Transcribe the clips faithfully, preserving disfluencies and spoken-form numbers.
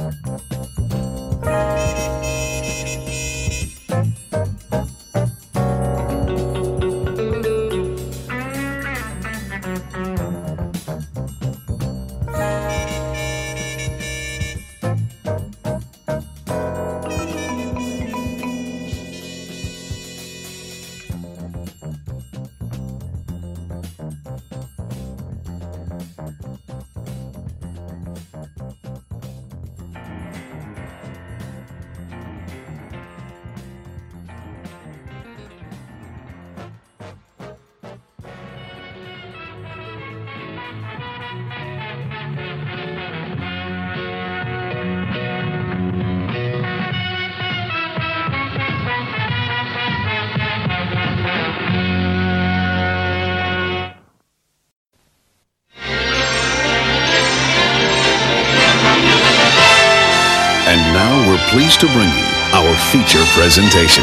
And now we're pleased to bring you our feature presentation.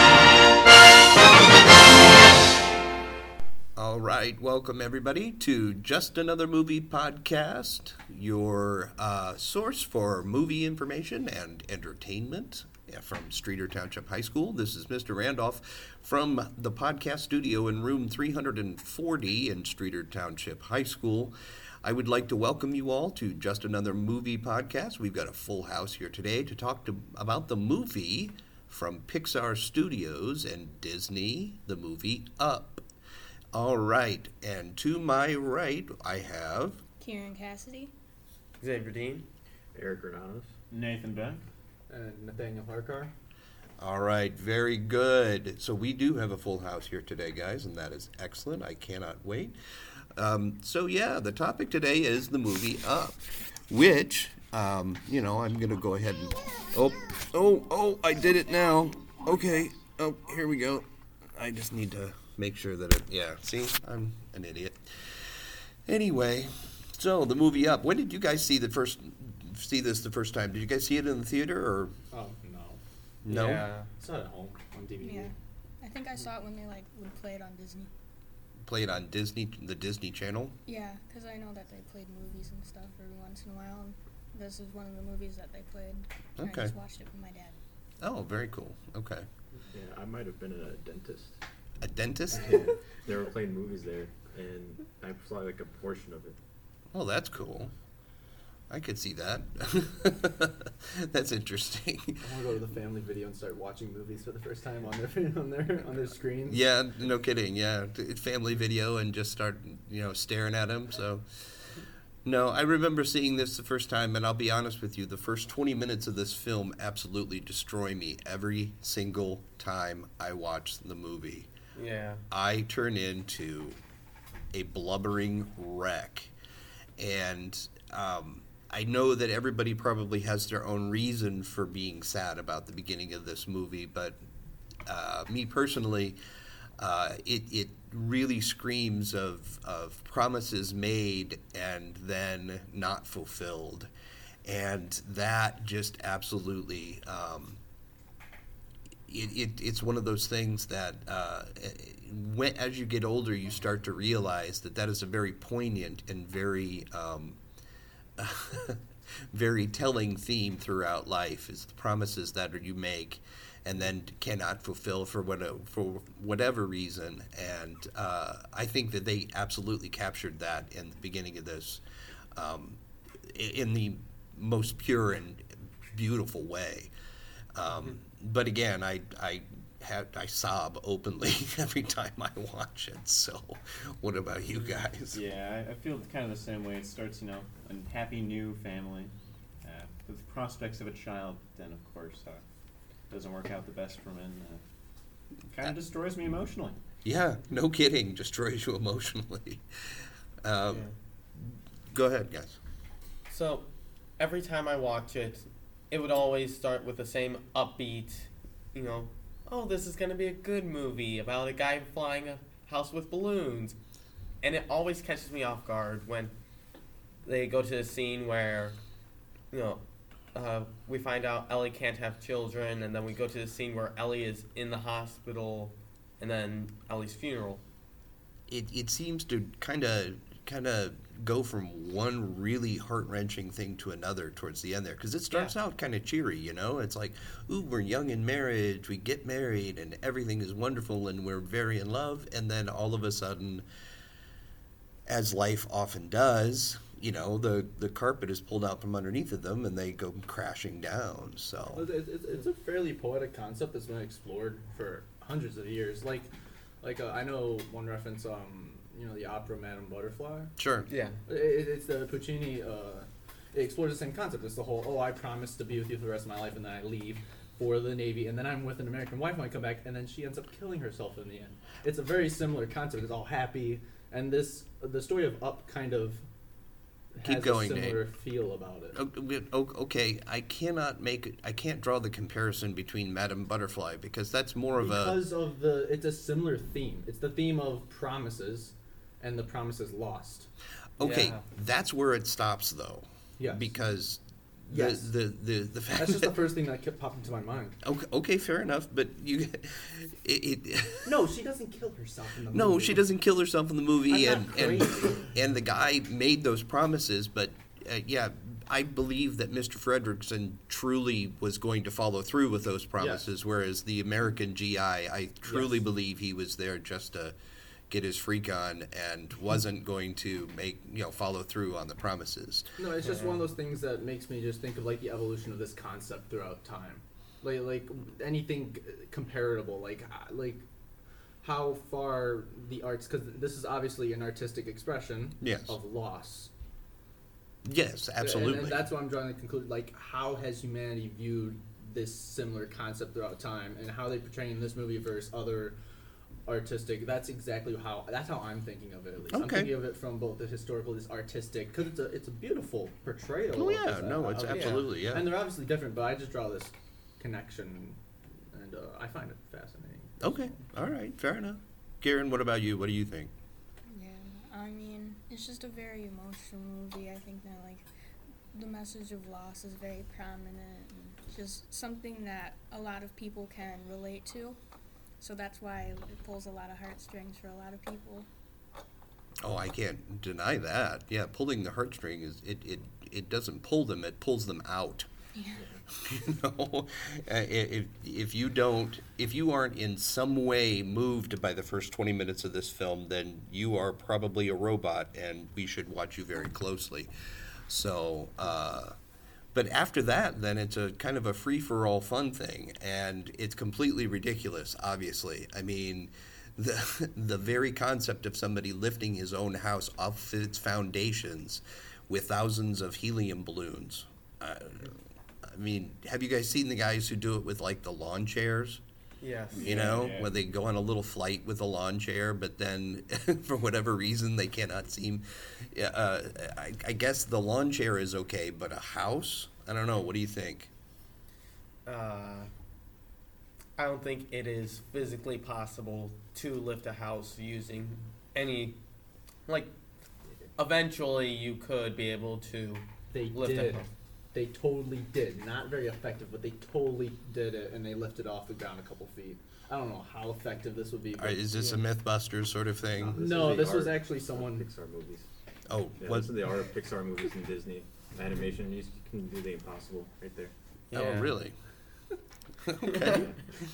All right, welcome everybody to Just Another Movie Podcast, your uh, source for movie information and entertainment from Streeter Township High School. This is Mister Randolph from the podcast studio in room three forty in Streeter Township High School. I would like to welcome you all to Just Another Movie Podcast. We've got a full house here today to talk to, about the movie from Pixar Studios and Disney, the movie Up. All right, and to my right, I have... Kieran Cassidy. Xavier Dean. Eric Granados. Nathan Beck. And Nathaniel Harkar. All right, very good. So we do have a full house here today, guys, and that is excellent. I cannot wait. Um, so, yeah, the topic today is the movie Up, which, um, you know, I'm going to go ahead and... Oh, oh, oh, I did it now. Okay. Oh, here we go. I just need to make sure that it... Yeah, see? I'm an idiot. Anyway, so the movie Up. When did you guys see the first... see this the first time? Did you guys see it in the theater, or... Oh, no. No? Yeah. It's not at home on D V D. Yeah. I think I saw it when they, like, would play it on Disney. Play it on Disney, the Disney Channel? Yeah, because I know that they played movies and stuff every once in a while, and this is one of the movies that they played. And Okay. I just watched it with my dad. Oh, very cool. Okay. Yeah, I might have been a dentist. A dentist? They were playing movies there, and I saw like a portion of it. Oh, that's cool. I could see that. That's interesting. I want to go to the family video and start watching movies for the first time on their on their on their screens. Yeah, no kidding. Yeah, T- family video and just start, you know, staring at them. So, no, I remember seeing this the first time, and I'll be honest with you, the first twenty minutes of this film absolutely destroy me every single time I watch the movie. Yeah. I turn into a blubbering wreck, and um, I know that everybody probably has their own reason for being sad about the beginning of this movie, but uh, me personally, uh, it it really screams of of promises made and then not fulfilled, and that just absolutely. Um, It, it it's one of those things that uh, when, as you get older, you start to realize that that is a very poignant and very um, very telling theme throughout life, is the promises that you make and then cannot fulfill for what for whatever reason. And uh, I think that they absolutely captured that in the beginning of this um, in the most pure and beautiful way. Um, but again, I I have I sob openly every time I watch it. So, what about you guys? Yeah, I, I feel kind of the same way. It starts, you know, a happy new family uh, with the prospects of a child. Then, of course, uh, doesn't work out the best for men. Uh, kind of destroys me emotionally. Yeah, no kidding, destroys you emotionally. Um, Yeah. Go ahead, guys. So, every time I watch it, it would always start with the same upbeat, you know, oh, this is going to be a good movie about a guy flying a house with balloons. And it always catches me off guard when they go to the scene where, you know, uh, we find out Ellie can't have children, and then we go to the scene where Ellie is in the hospital, and then Ellie's funeral. It it seems to kind of kind of go from one really heart-wrenching thing to another towards the end there, because it starts Yeah. out kind of cheery, you know? It's like, ooh, we're young in marriage, we get married, and everything is wonderful, and we're very in love, and then all of a sudden, as life often does, you know, the, the carpet is pulled out from underneath of them, and they go crashing down, so... It's, it's, it's a fairly poetic concept that's been explored for hundreds of years. Like, like uh, I know one reference, um, you know, the opera Madame Butterfly. Sure. Yeah. It, it's the Puccini. Uh, it explores the same concept. It's the whole, oh, I promise to be with you for the rest of my life, and then I leave for the Navy, and then I'm with an American wife when I come back, and then she ends up killing herself in the end. It's a very similar concept. It's all happy, and this the story of Up kind of has Keep going, a similar Nate. feel about it. O- o- Okay, I cannot make, I can't draw the comparison between Madame Butterfly, because that's more of a... Because of the, it's a similar theme. It's the theme of promises, and the promises lost. Okay, Yeah. that's where it stops, though. Yes. Because the, Yes. the, the, the fact That's just the that- first thing that kept popping to my mind. Okay, okay, fair enough, but you... It, it, No, she doesn't kill herself in the movie. no, she doesn't kill herself in the movie, I'm and, not and, crazy. and the guy made those promises, but uh, yeah, I believe that Mister Fredrickson truly was going to follow through with those promises, whereas the American G I, I truly Yes. believe he was there just to get his freak on and wasn't going to make, you know, follow through on the promises. No, it's just one of those things that makes me just think of like the evolution of this concept throughout time, like like anything comparable, like uh, like how far the arts, because this is obviously an artistic expression Yes. of loss. Yes, And- absolutely. and, that's what I'm trying to conclude. Like, how has humanity viewed this similar concept throughout time, and how they portray in this movie versus other artistic? That's exactly how. That's how I'm thinking of it. At least I'm Okay. thinking of it from both the historical, this artistic, because it's a it's a beautiful portrayal. Oh of yeah, this, no, uh, it's of- absolutely, yeah. And they're obviously different, but I just draw this connection, and uh, I find it fascinating. Okay, all right, fair enough. Karen, what about you? What do you think? Yeah, I mean, it's just a very emotional movie. I think that, like, the message of loss is very prominent and just something that a lot of people can relate to. So that's why it pulls a lot of heartstrings for a lot of people. Oh, I can't deny that. Yeah, pulling the heartstring is it, it, it doesn't pull them; it pulls them out. Yeah. You know, Uh, if if you don't, if you aren't in some way moved by the first twenty minutes of this film, then you are probably a robot, and we should watch you very closely. So, uh, but after that, then it's a kind of a free for all fun thing, and it's completely ridiculous. Obviously, I mean, the the very concept of somebody lifting his own house off its foundations with thousands of helium balloons. Uh, I mean, have you guys seen the guys who do it with like the lawn chairs? Yes. You Yeah, know, yeah. where they go on a little flight with a lawn chair, but then for whatever reason they cannot seem. Yeah, Uh, I, I guess the lawn chair is okay, but a house? I don't know. What do you think? Uh, I don't think it is physically possible to lift a house using any, like, eventually you could be able to They lift did. a house. They totally did. Not very effective, but they totally did it, and they lifted off the ground a couple feet. I don't know how effective this would be. Are, But is this a MythBusters sort of thing? This no, is the this was art actually of someone. Pixar movies. Oh, Yeah, what? this is the art of Pixar movies and Disney animation. You can do the impossible right there. Oh, Yeah. really? Okay.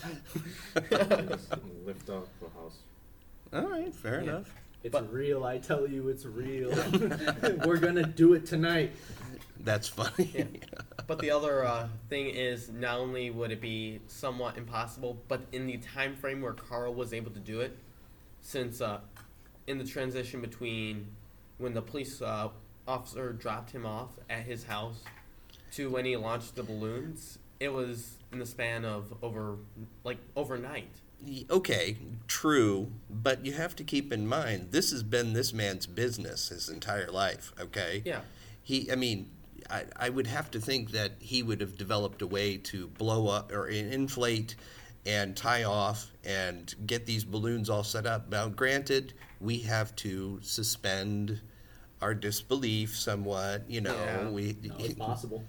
Just lift off a house. All right, fair Yeah. enough. It's But- real. I tell you, it's real. We're gonna do it tonight. That's funny. Yeah. But the other uh, thing is, not only would it be somewhat impossible, but in the time frame where Carl was able to do it, since uh, in the transition between when the police uh, officer dropped him off at his house to when he launched the balloons, it was in the span of over, like, overnight. Y- Okay, true, but you have to keep in mind this has been this man's business his entire life. Okay. Yeah. He, I mean, I, I would have to think that he would have developed a way to blow up or in- inflate and tie off and get these balloons all set up. Now, granted, we have to suspend our disbelief somewhat. You know, Yeah. we. No, it's possible.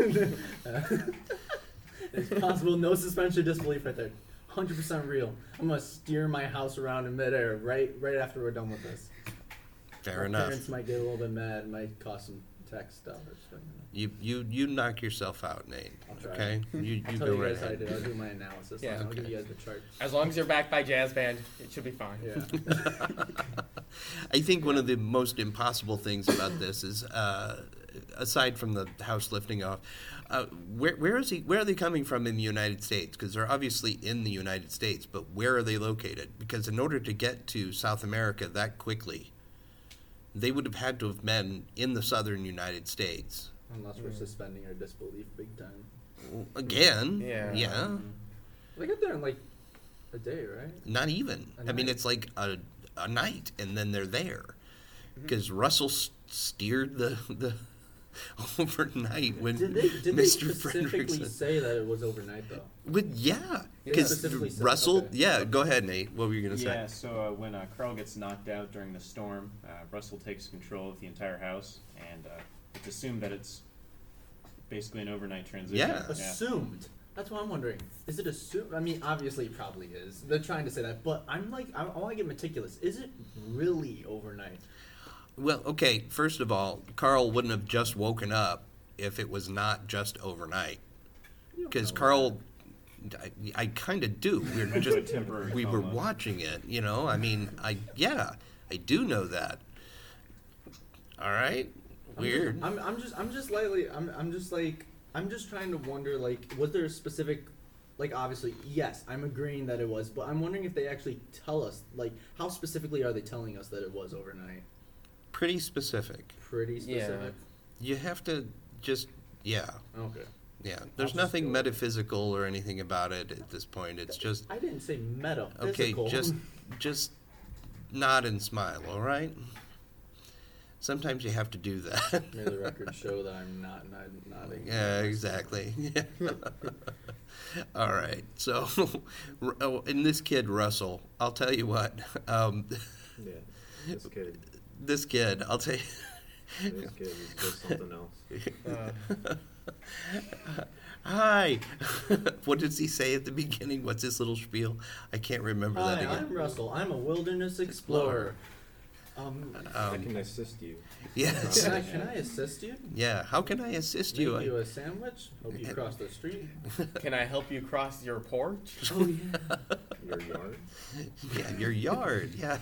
It's possible. No suspension of disbelief right there. one hundred percent real. I'm gonna steer my house around in midair right right after we're done with this. Fair My enough. Parents might get a little bit mad. Might cost some tax dollars. But, you know. You you you knock yourself out, Nate. I'll try. Okay, you you I'll tell go you right guys how I ahead. do. I'll do my analysis. Yeah. and I'll Okay. give you guys the chart. As long as you're backed by Jazz Band, it should be fine. Yeah. I think one of the most impossible things about this is, uh, aside from the house lifting off, uh, where where is he? Where are they coming from in the United States? Because they're obviously in the United States, but where are they located? Because in order to get to South America that quickly, they would have had to have been in the southern United States. Unless we're suspending our disbelief big time. Again, Yeah. yeah, They get there in like a day, right? not even. A I mean, night. it's like a a night, and then they're there. Because Russell s- steered the the overnight when Did they, did they Mister specifically Frederickson. say that it was overnight though? But yeah, They because specifically said- Russell. okay. Yeah, go ahead, Nate. What were you gonna Yeah, say? so uh, when uh, Carl gets knocked out during the storm, uh, Russell takes control of the entire house, and uh, it's assumed that it's basically an overnight transition. Yeah. Assumed. That's what I'm wondering. Is it assumed? I mean, obviously it probably is. They're trying to say that, but I'm like, I, I want to get meticulous. Is it really overnight? Well, okay. First of all, Carl wouldn't have just woken up if it was not just overnight. You don't Because know Carl, I, I kind of do. We were Went to a just temporary we were coma. watching it. You know, I mean, I yeah, I do know that. All right, I'm weird. Just, I'm, I'm just, I'm just lightly, I'm, I'm just like, I'm just trying to wonder, like, was there a specific, like, obviously, yes, I'm agreeing that it was, but I'm wondering if they actually tell us, like, how specifically are they telling us that it was overnight? Pretty specific. Pretty Yeah. specific. You have to just yeah. Okay. Yeah, there's just nothing go- metaphysical or anything about it at this point. It's just I didn't say okay. metaphysical. Just, just nod and smile. All right. Sometimes you have to do that. May the record show that I'm not, not nodding. Yeah, exactly. All right. So, Ru- oh, in this kid Russell, I'll tell you what. Um, Yeah. This kid. this kid, I'll tell you. This kid is just something else. Uh, Hi. What does he say at the beginning? What's his little spiel? I can't remember Hi, that again. I'm Russell. I'm a wilderness explorer. Um, I Um, can assist you. yes. can I, can I assist you? Yeah. How can I assist you? Make you I- a sandwich? Help you cross the street? can I help you cross your porch? Oh yeah. Your yard. yeah, your yard. Yeah.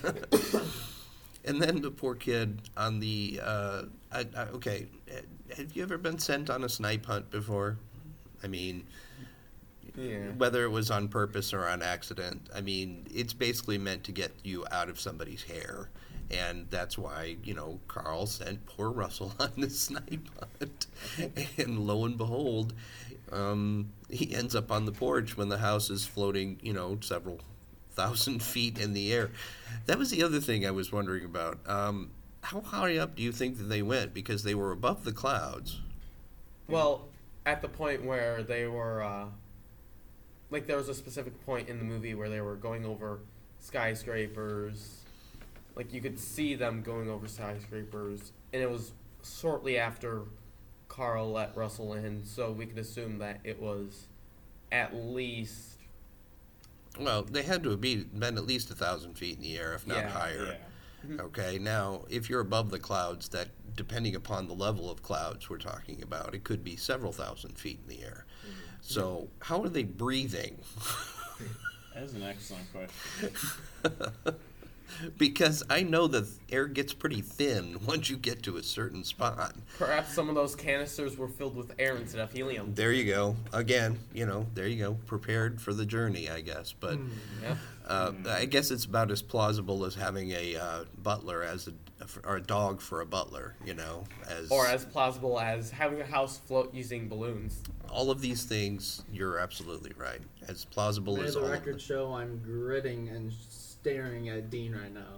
And then the poor kid on the. Uh, I, I, okay, have you ever been sent on a snipe hunt before? I mean, Yeah. whether it was on purpose or on accident. I mean, it's basically meant to get you out of somebody's hair. And that's why, you know, Carl sent poor Russell on this snipe hunt. And lo and behold, um, he ends up on the porch when the house is floating, you know, several thousand feet in the air. That was the other thing I was wondering about. Um, how high up do you think that they went? Because they were above the clouds. Well, at the point where they were, uh, like, there was a specific point in the movie where they were going over skyscrapers. Like, you could see them going over skyscrapers, and it was shortly after Carl let Russell in, so we could assume that it was at least. Well, they had to have been, been at least a thousand feet in the air, if not Yeah, higher. Yeah. Okay, now if you're above the clouds, that depending upon the level of clouds we're talking about, it could be several thousand feet in the air. So how are they breathing? That is an excellent question. Because I know the air gets pretty thin once you get to a certain spot. Perhaps some of those canisters were filled with air instead of helium. There you go. Again, you know, there you go. Prepared for the journey, I guess. But Yeah. uh, I guess it's about as plausible as having a uh, butler as a or a dog for a butler. You know, as Or as plausible as having a house float using balloons. all of these things. You're absolutely right. As plausible May as the all of record them. show I'm gritting and staring at Dean right now.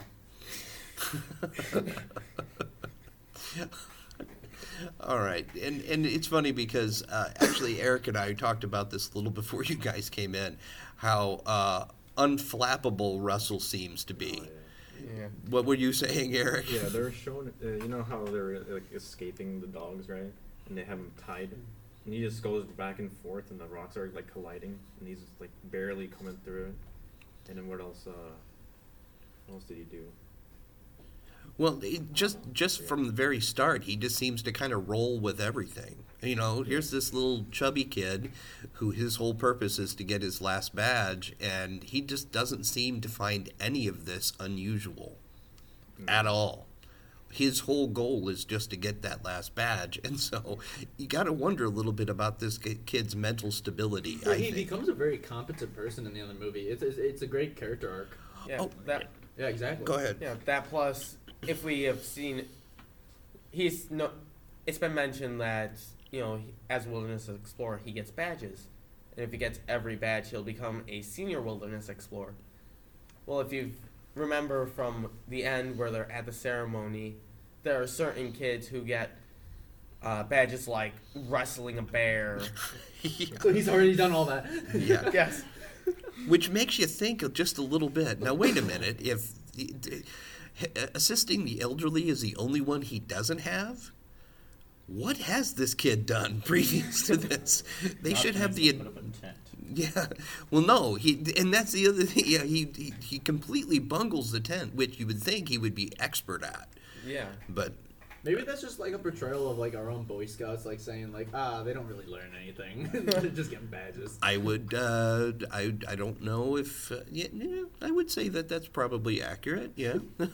All right, and and it's funny because uh, actually Eric and I talked about this a little before you guys came in, how uh, unflappable Russell seems to be. Oh, yeah. Yeah. What were you saying, Eric? Yeah, they're showing. Uh, you know how they're like escaping the dogs, right? And they have him tied, and he just goes back and forth, and the rocks are like colliding, and he's like barely coming through it. And then what else? Uh, what else did he do? Well, it just just from the very start, he just seems to kind of roll with everything. You know, here's this little chubby kid who his whole purpose is to get his last badge, and he just doesn't seem to find any of this unusual at all. His whole goal is just to get that last badge, and so you got to wonder a little bit about this ki- kid's mental stability. Well, I he think. becomes a very competent person in the other movie. It's it's, it's a great character arc. Yeah, Oh, that Yeah, exactly. Go ahead. yeah that plus if we have seen, he's no. It's been mentioned that you know he- as wilderness explorer he gets badges, and if he gets every badge he'll become a senior wilderness explorer. Well, if you remember from the end where they're at the ceremony, there are certain kids who get uh, badges like wrestling a bear. So he's already done all that. Yeah. Yes. Which makes you think of just a little bit. Now, wait a minute. If assisting the elderly is the only one he doesn't have, what has this kid done previous to this? They should have the. Put up an intent. Yeah. Well, no. He and that's the other thing. Yeah. He, he he completely bungles the tent, which you would think he would be expert at, Yeah. but. Maybe that's just like a portrayal of like our own Boy Scouts, like saying like, ah, they don't really learn anything. They're just getting badges. I would, uh, I, I don't know if, uh, yeah, yeah, I would say that that's probably accurate, yeah.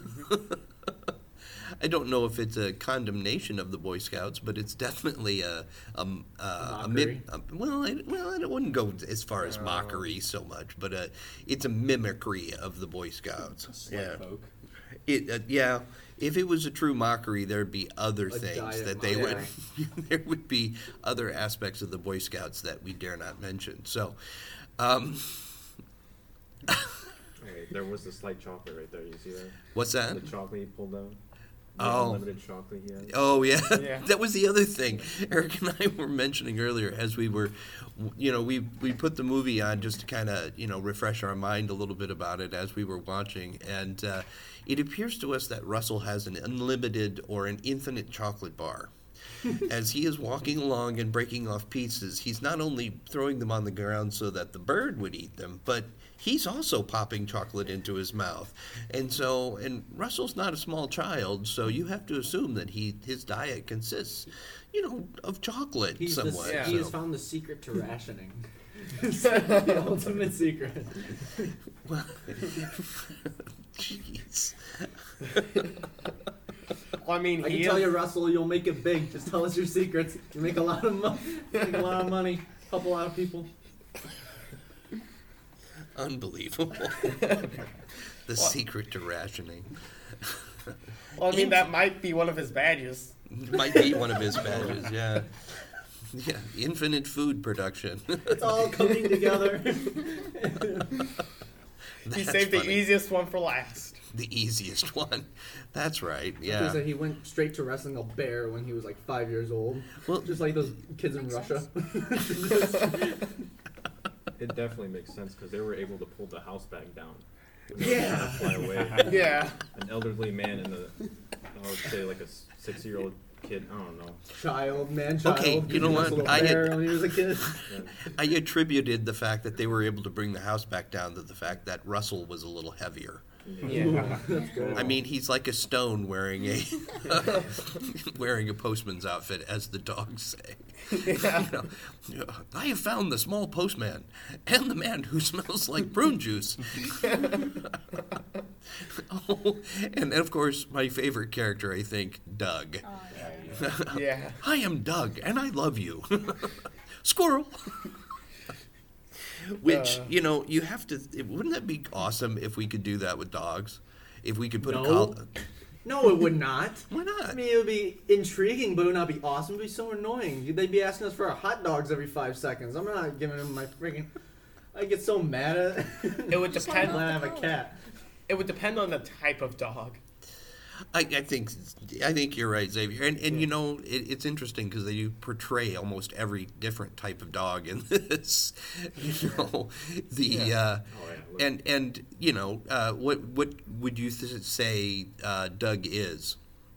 I don't know if it's a condemnation of the Boy Scouts, but it's definitely a, a, uh, a, mim- a well, I, well, I wouldn't go as far as mockery so much, but uh, it's a mimicry of the Boy Scouts. Slight Yeah. poke. It, uh, yeah. If it was a true mockery, there'd be other A things diet that they would. mockery. There would be other aspects of the Boy Scouts that we dare not mention. So, um, Okay, there was the slight chocolate right there. You see that? what's that? The chocolate he pulled out. The Oh. unlimited chocolate he had. Oh yeah. Yeah. That was the other thing Eric and I were mentioning earlier as we were, you know, we we put the movie on just to kind of you know refresh our mind a little bit about it as we were watching, and uh, it appears to us that Russell has an unlimited or an infinite chocolate bar. As he is walking along and breaking off pieces, he's not only throwing them on the ground so that the bird would eat them, but he's also popping chocolate into his mouth. And so, and Russell's not a small child, so you have to assume that he his diet consists, you know, of chocolate He's the, somewhat. Yeah. He so. has found the secret to rationing. The ultimate secret. Well, jeez. Well, I mean, I he can tell is- you, Russell, you'll make it big. Just tell us your secrets. You make a lot of money. Make a lot of money. Help a lot of people. Unbelievable. The secret to rationing. Well, I mean, that might be one of his badges. Might be one of his badges, yeah. Yeah, infinite food production. It's all coming together. He That's saved the funny. easiest one for last. The easiest one. That's right, He yeah. said he went straight to wrestling a bear when he was like five years old. Well- Just like those kids in Makes Russia. It definitely makes sense because they were able to pull the house back down. Yeah. Fly away. Yeah. An elderly man and a, I would say like a six-year-old kid. I don't know. Child, man, child. Okay, you know what? Little I had- bear when he was a kid. Yeah. I attributed the fact that they were able to bring the house back down to the fact that Russell was a little heavier. Yeah. That's good. I mean, he's like a stone wearing a wearing a postman's outfit, as the dogs say. Yeah. You know, I have found the small postman and the man who smells like prune juice. Oh, and then, of course, my favorite character, I think, Doug. Oh, yeah. Yeah. I am Doug, and I love you. Squirrel. Which, Uh. you know, you have to. Wouldn't that be awesome if we could do that with dogs? If we could put No. a collar. No, it would not. Why not? I mean, it would be intriguing, but it would not be awesome. It would be so annoying. They'd be asking us for our hot dogs every five seconds. I'm not giving them my freaking. I get so mad at. It would Just depend. let when I them have a go. cat. It would depend on the type of dog. I, I think I think you're right, Xavier. And and you know, it, it's interesting because they do portray almost every different type of dog in this. You know, the Yeah. uh, Oh, yeah, look. and and you know, uh, what what would you th- say uh, Doug is?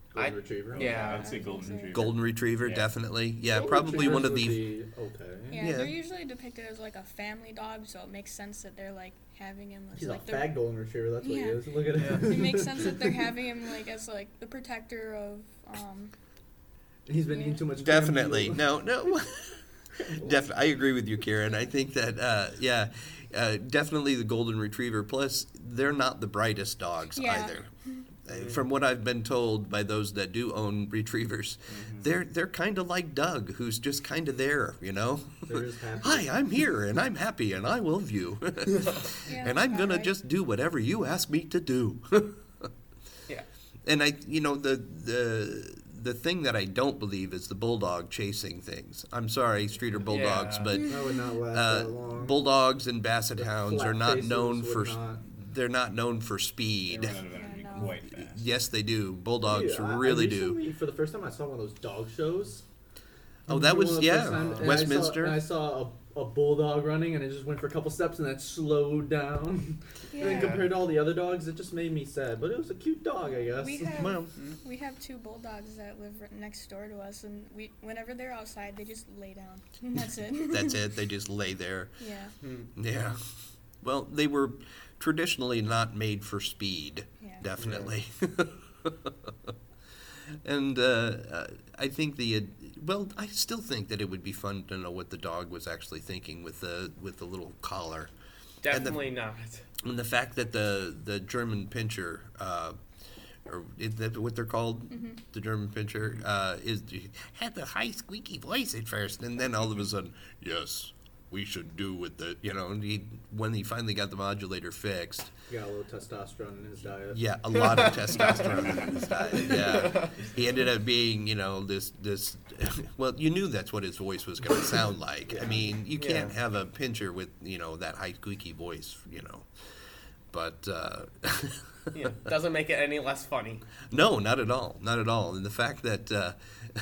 Golden I- Retriever. yeah. I'd say golden retriever. Golden retriever, Yeah. definitely. Yeah, Golden probably one of Retrievers the. would be okay. Yeah, Yeah. they're usually depicted as like a family dog, so it makes sense that they're like having him as He's like a the. fag Golden Retriever. That's what he Yeah. is. Look at him. It makes sense that they're having him like as like the protector of um. He's been Yeah. eating too much. Definitely. Crambu. No, no. Def- I agree with you, Kieran. I think that, uh, yeah, uh, definitely the golden retriever. Plus, they're not the brightest dogs Yeah. either. Uh, From what I've been told by those that do own retrievers, they're they're kind of like Doug, who's just kind of there, you know. They're just happy. Hi, I'm here, and I'm happy, and I love you, Yeah, and that's I'm about gonna right. just do whatever you ask me to do. Yeah. And I, you know, the the the thing that I don't believe is the bulldog chasing things. I'm sorry, Streeter Bulldogs, Yeah. but That would not last uh, that long. bulldogs and basset The hounds flat are not faces known would for not- they're not known for They speed. run out of energy Yeah, no. quite fast. Yes, they do. Bulldogs Dude, I- I really do. recently, For the first time, I saw one of those dog shows. Oh, And that for was- one of the yeah, first time- and I saw- Westminster. And I saw a, a bulldog running, and it just went for a couple steps, and then slowed down. And then Yeah. compared to all the other dogs, it just made me sad. But it was a cute dog, I guess. We have Well, we have two bulldogs that live right next door to us, and we whenever they're outside, they just lay down. And that's it. that's it. They just lay there. Yeah. Yeah. Well, they were traditionally not made for speed. Yeah. Definitely. And uh, uh, I think the uh, well, I still think that it would be fun to know what the dog was actually thinking with the with the little collar, Definitely not. and the fact that the the German Pinscher, uh, or is that what they're called, the German Pinscher, uh, is had the high squeaky voice at first, and then all of a sudden, yes, we should do with the you know, and he when he finally got the modulator fixed. He got a little testosterone in his diet. Yeah, a lot of testosterone in his diet. Yeah, he ended up being, you know, this this. Well, you knew that's what his voice was going to sound like. I mean, you can't Yeah. have a pincher with you know that high squeaky voice, you know. But uh, Yeah. Doesn't make it any less funny. no, not at all, not at all. And the fact that, uh,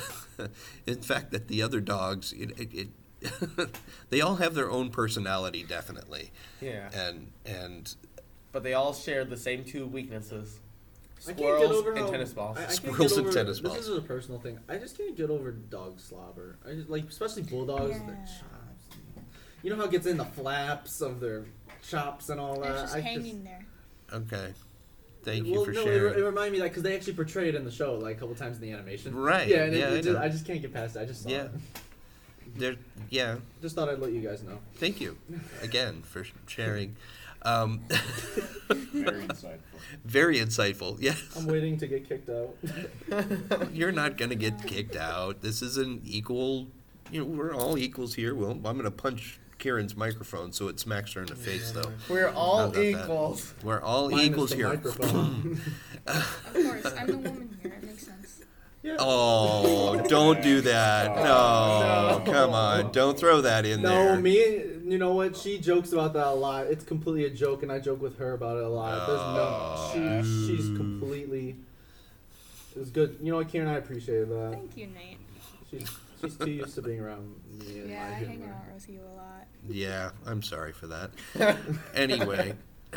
in fact, that the other dogs, it, it, it they all have their own personality, definitely, Yeah. and and But they all share the same two weaknesses. I can't Squirrels get over and how, tennis balls. I, I can't Squirrels get and over, tennis balls. This is a personal thing. I just can't get over dog slobber. I just like, especially bulldogs. Yeah. Their chops. You know how it gets in the flaps of their chops and all that. It's just I hanging there. okay. Thank well, you for no, sharing. It, it reminded me that because they actually portray it in the show like a couple times in the animation. Right, Yeah, and yeah, it, I it just, know. I just can't get past it. I just saw Yeah. it. There, yeah. Just thought I'd let you guys know. Thank you again for sharing. Um, Very insightful. very insightful. Yes. I'm waiting to get kicked out. You're not going to get kicked out. This is an equal. You know, we're all equals here. Well, I'm going to punch Kieran's microphone so it smacks her in the face, though. We're How all about that? equals. We're all Minus equals the here. microphone. Of course, I'm the woman here. It makes sense. Yeah. Oh, don't do that. No, No. come on. Don't throw that in No, there. me, you know what? She jokes about that a lot. It's completely a joke, and I joke with her about it a lot. Oh, There's no, she, she's dude. completely. It was good. You know what, Kieran? I appreciated that. Thank you, Nate. She's she's too used to being around me and Yeah, I my hang humor. out with you a lot. Yeah, I'm sorry for that. Anyway.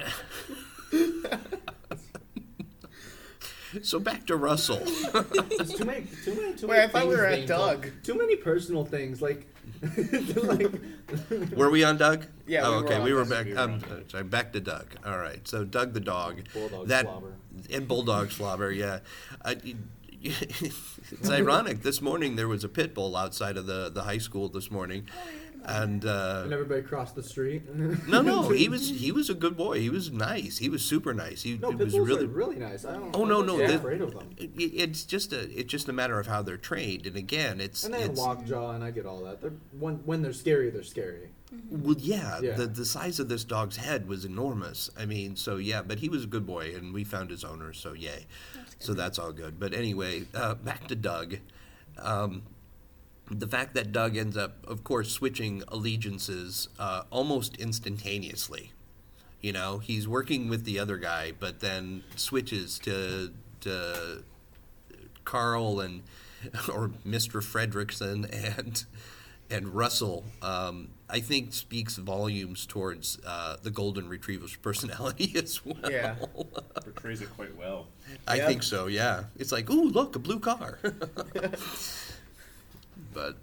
So back to Russell. There's too many, too many, too Wait, many I thought we things were at being Doug. talked- Too many personal things, like, like. Were we on Doug? Yeah, Oh, we were okay, on we were Doug. back. We were Um, on Doug. sorry, back to Doug. All right. So Doug the dog. Bulldog that slobber. and bulldog slobber. Yeah. I, it's ironic. This morning there was a pit bull outside of the, the high school this morning, and uh, And everybody crossed the street. no, no, he was he was a good boy. He was nice. He was super nice. He, No, he pit was bulls really are really nice. I don't. Oh, I'm no, not no, too the- afraid of them. It, it's just a it's just a matter of how they're trained. And again, it's And they have it's lockjaw, and I get all that. They're when when they're scary, they're scary. well, yeah, Yeah. The the size of this dog's head was enormous. I mean, so yeah, but he was a good boy, and we found his owner, so yay. So that's all good. But anyway, uh, back to Doug. Um, the fact that Doug ends up, of course, switching allegiances uh, almost instantaneously. You know, he's working with the other guy, but then switches to to Carl and or Mister Fredrickson and and Russell, um, I think speaks volumes towards uh, the golden retriever's personality as well. Yeah. Portrays it quite well. I Yeah. think so. Yeah, it's like, ooh, look, a blue car. But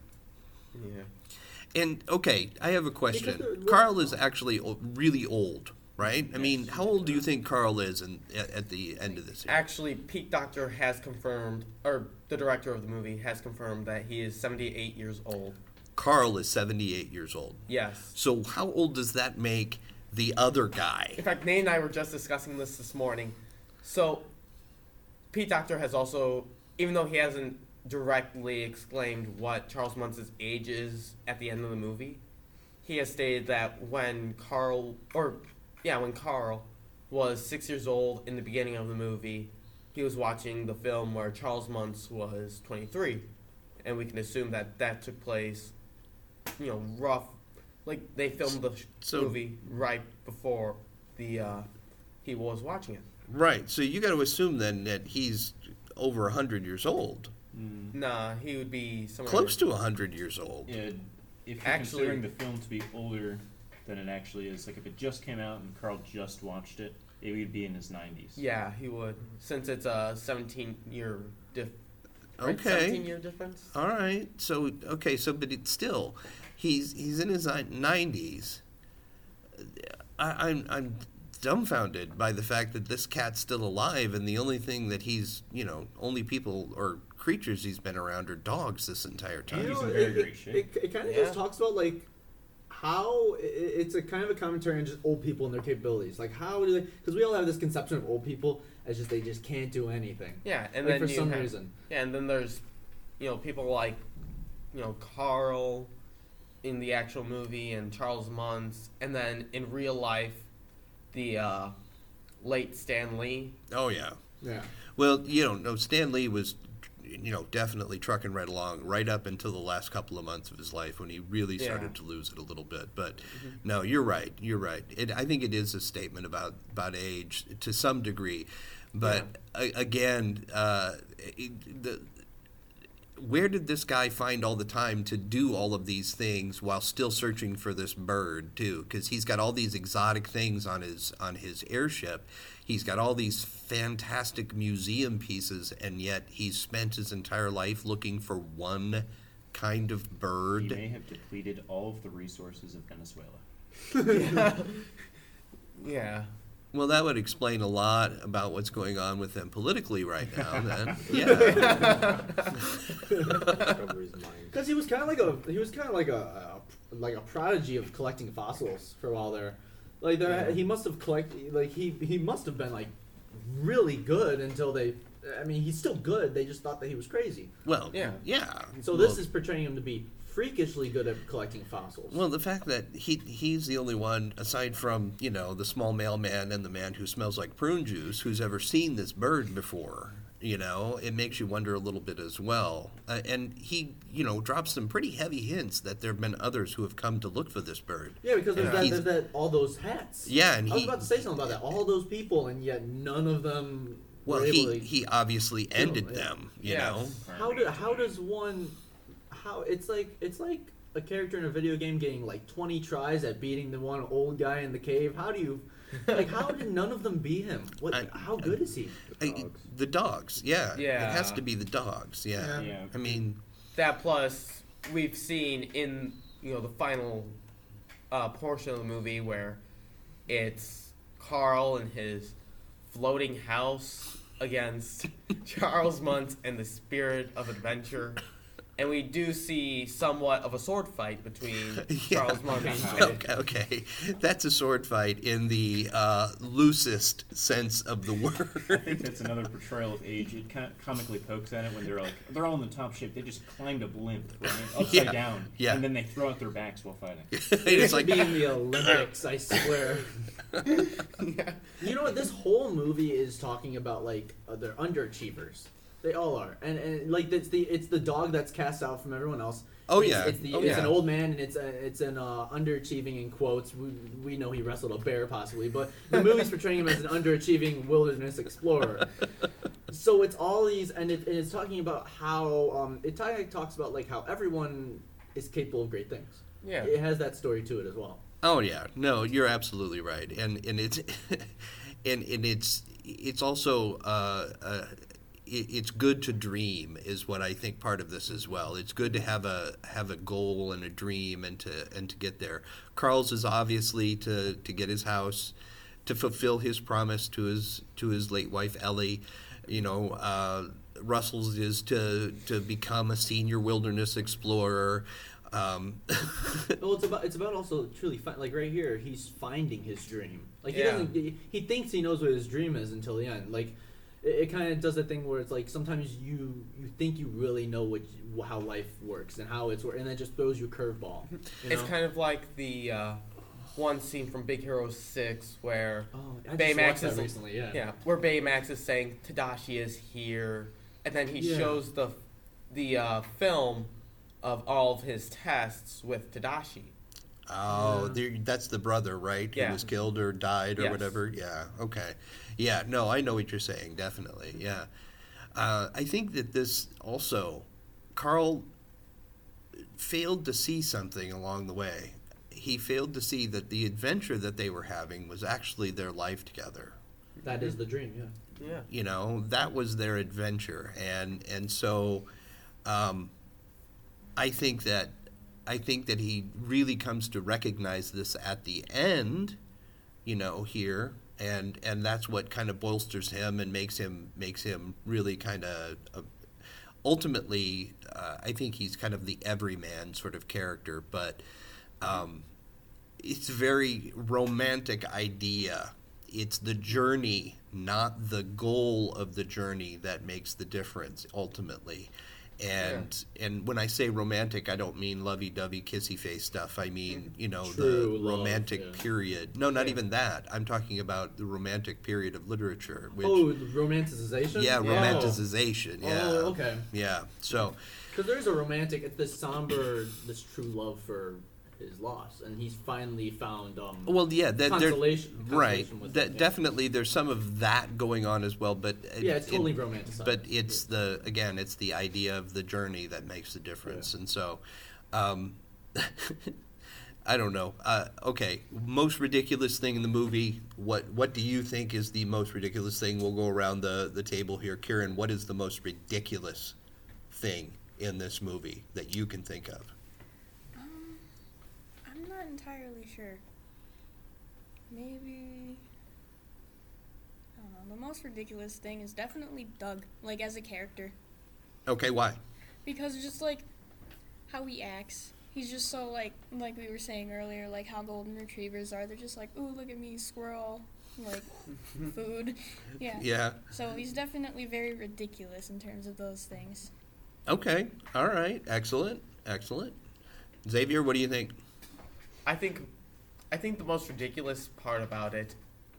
Yeah. and okay, I have a question. Because the- Carl is actually o- really old, right? I mean, how old do you think Carl is in, at, at the end of this? Year? Actually, Pete Docter has confirmed, or the director of the movie has confirmed that he is seventy-eight years old. Carl is seventy-eight years old. Yes. So how old does that make the other guy? In fact, Nate and I were just discussing this this morning. So, Pete Docter has also, even though he hasn't directly exclaimed what Charles Muntz's age is at the end of the movie, he has stated that when Carl, or yeah, when Carl was six years old in the beginning of the movie, he was watching the film where Charles Muntz was twenty-three, and we can assume that that took place, you know, rough, like they filmed the sh- So- movie right before the uh, he was watching it. Right. So you got to assume then that he's over one hundred years old. Mm. Nah, he would be somewhere Close to one hundred years old. Yeah, if you're Actually- considering the film to be older than it actually is, like if it just came out and Carl just watched it, it would be in his nineties. Yeah, he would, since it's a seventeen-year diff. Right? Okay. seventeen-year difference. All right. So okay. So but it's still, he's he's in his nineties. I, I'm I'm dumbfounded by the fact that this cat's still alive, and the only thing that he's you know only people or creatures he's been around are dogs this entire time. You You He's know, in very it, great it, shape. It, it kind of Yeah. just talks about like how i- it's a kind of a commentary on just old people and their capabilities. Like how do they? Because we all have this conception of old people as just they just can't do anything. Yeah, and like then for you some have- reason. Yeah, and then there's, you know, people like, you know, Carl in the actual movie and Charles Muntz, and then in real life, the uh, late Stan Lee. Oh yeah. Yeah. Well, you know, no, Stan Lee was, you know, definitely trucking right along right up until the last couple of months of his life when he really Yeah. started to lose it a little bit. But no, you're right. You're right. It, I think it is a statement about about age to some degree. But a, again, uh, it, the where did this guy find all the time to do all of these things while still searching for this bird too? Because he's got all these exotic things on his on his airship. He's got all these fantastic museum pieces, and yet he's spent his entire life looking for one kind of He bird. may have depleted all of the resources of Venezuela. yeah. yeah. Well, that would explain a lot about what's going on with them politically right now. Then, yeah, Cover his mind. Because he was kind of like a he was kind of like a, a like a prodigy of collecting fossils for a while there. Like there, Yeah. he must have collected like he he must have been like really good until they. I mean, he's still good. They just thought that he was crazy. well, Yeah. yeah. So this Well, is portraying him to be freakishly good at collecting fossils. Well, the fact that he he's the only one, aside from, you know, the small mailman and the man who smells like prune juice, who's ever seen this bird before, you know, it makes you wonder a little bit as well. Uh, and he, you know, drops some pretty heavy hints that there have been others who have come to look for this bird. yeah, because there's Yeah. that, He's- there's that all those hats. Yeah, and I was he, about to say something about that. All those people, and yet none of them well, were able he, to. he obviously ended yeah. them, you Yes. know. How do how does one? How it's like it's like a character in a video game getting like twenty tries at beating the one old guy in the cave. How do you? Like, how did none of them beat him? What? I- how good is he? I- Dogs. the dogs, yeah. Yeah. It has to be the dogs, yeah. Yeah. Yeah. I mean, That plus we've seen in, you know, the final uh, portion of the movie where it's Carl and his floating house against Charles Muntz and the Spirit of Adventure. And we do see somewhat of a sword fight between Yeah. Charles Muntz. okay, okay, that's a sword fight in the uh, loosest sense of the I word. think that's another portrayal of age. It kind of comically pokes at it when they're like, they're all in the top shape. They just climbed a blimp, right? Upside Yeah, down. yeah. And then they throw out their backs while fighting. It's like, be in the Olympics, I swear. You know what? This whole movie is talking about like uh, they're underachievers. They all are, and and like it's the it's the dog that's cast out from everyone else. Oh, It's- yeah. it's the Oh, it's yeah. an old man, and it's a, it's an uh, underachieving in quotes. We, we know he wrestled a bear possibly, but the movie's portraying him as an underachieving wilderness explorer. So it's all these, and, it, and it's talking about how um, it t- talks about like how everyone is capable of great things. Yeah. It has that story to it as well. Oh yeah, no, you're absolutely right, and and it's and and it's it's also uh, uh, it, it's good to dream is what I think part of this as well. It's good to have a have a goal and a dream and to and to get there. Carl's is obviously to to get his house, to fulfill his promise to his to his late wife Ellie. You know, uh, Russell's is to to become a senior wilderness explorer. Um, Well, it's about it's about also truly fi- like right here he's finding his dream. Like he Yeah. doesn't he, he thinks he knows what his dream is until the end. Like it, it kind of does that thing where it's like sometimes you you think you really know what you- how life works and how it's wor- and then it just throws you a curveball. You It's know? kind of like the uh, one scene from Big Hero Six where oh, I just Baymax watched that is recently. Yeah. yeah, where Baymax is saying Tadashi is here, and then he Yeah. shows the the uh, film of all of his tests with Tadashi. Oh, Yeah. there- that's the brother, right? Yeah. Who was killed or died or Yes. whatever. Yeah. Okay. Yeah. No, I know what you're saying. Definitely. Yeah. Uh, I think that this also, Carl failed to see something along the way. He failed to see that the adventure that they were having was actually their life together. That is the dream. Yeah. Yeah. You know, that was their adventure, and and so, um, I think that I think that he really comes to recognize this at the end, you know, here, and and that's what kind of bolsters him and makes him makes him really kind of uh, ultimately. Uh, I think he's kind of the everyman sort of character, but um, it's a very romantic idea. It's the journey, not the goal of the journey, that makes the difference ultimately. And and when I say romantic, I don't mean lovey-dovey, kissy-face stuff. I mean, you know, True the love, romantic yeah. period. No, not Yeah. even that. I'm talking about the romantic period of literature. Which, Oh, the romanticization. yeah, Oh. romanticization. Yeah. Oh, okay. Yeah. So, Because there's a romantic, it's this somber, this true love for his loss, and he's finally found um, well, yeah, that there, consolation. right. consolation with That it, yeah. definitely, there's some of that going on as well. But it- Yeah, it's it- totally romanticized. But it's the again, it's the idea of the journey that makes the difference. And so, um, I don't know. Uh, okay, most ridiculous thing in the movie. What what do you think is the most ridiculous thing? We'll go around the the table here. Kieran, what is the most ridiculous thing in this movie that you can think of? Um, I'm not entirely sure. Maybe. I don't know. The most ridiculous thing is definitely Doug, like as a character. Okay, why? Because just like how he acts. He's just so like like we were saying earlier, like how golden retrievers are. They're just like, ooh, look at me, squirrel, like food. Yeah. Yeah. So he's definitely very ridiculous in terms of those things. Okay. All right. Excellent. Excellent. Xavier, what do you think? I think, I think the most ridiculous part about it,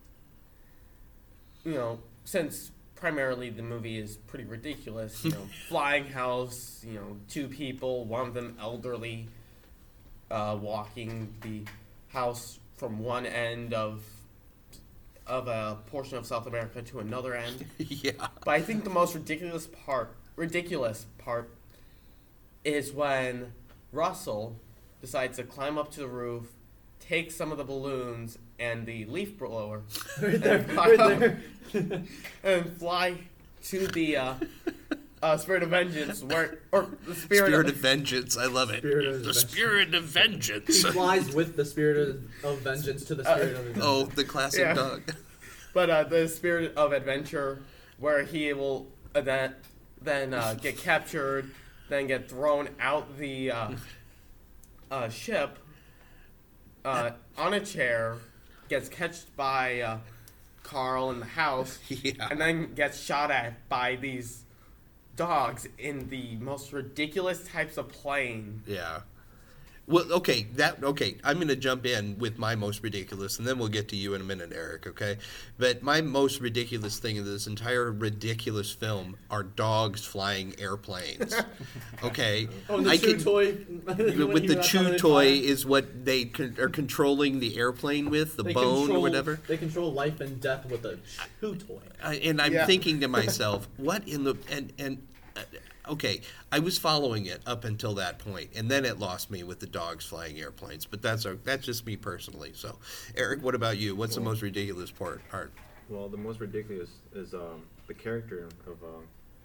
you know, since primarily the movie is pretty ridiculous, you know, flying house, you know, two people, one of them elderly, uh, walking the house from one end of of a portion of South America to another end. Yeah. But I think the most ridiculous part, ridiculous part, is when Russell decides to climb up to the roof, take some of the balloons and the leaf blower, right there, and fly, right up- there. and fly to the uh, uh, Spirit of Vengeance, where or the Spirit, Spirit of, of vengeance. I love it. Spirit of the vengeance. spirit of He vengeance. flies with the spirit of, of vengeance to the Uh, spirit of vengeance. Oh, the classic Yeah. dog. but uh, the Spirit of Adventure, where he will uh, then then uh, get captured, then get thrown out the uh, uh, ship uh, on a chair, gets catched by uh, Carl in the house, Yeah. and then gets shot at by these dogs in the most ridiculous types of plane. Yeah. Well, okay, that okay. I'm going to jump in with my most ridiculous, and then we'll get to you in a minute, Eric. Okay, but my most ridiculous thing in this entire ridiculous film are dogs flying airplanes. Okay, Oh, and the I chew can- toy. with the chew toy is what they con- are controlling the airplane with, the They bone control, or whatever. They control life and death with a chew toy. I, and I'm Yeah. thinking to myself, what in the and and uh, okay, I was following it up until that point, and then it lost me with the dogs flying airplanes. But that's a, that's just me personally. So, Eric, what about you? What's the Well- most ridiculous part? Art? Well, the most ridiculous is um, the character of um,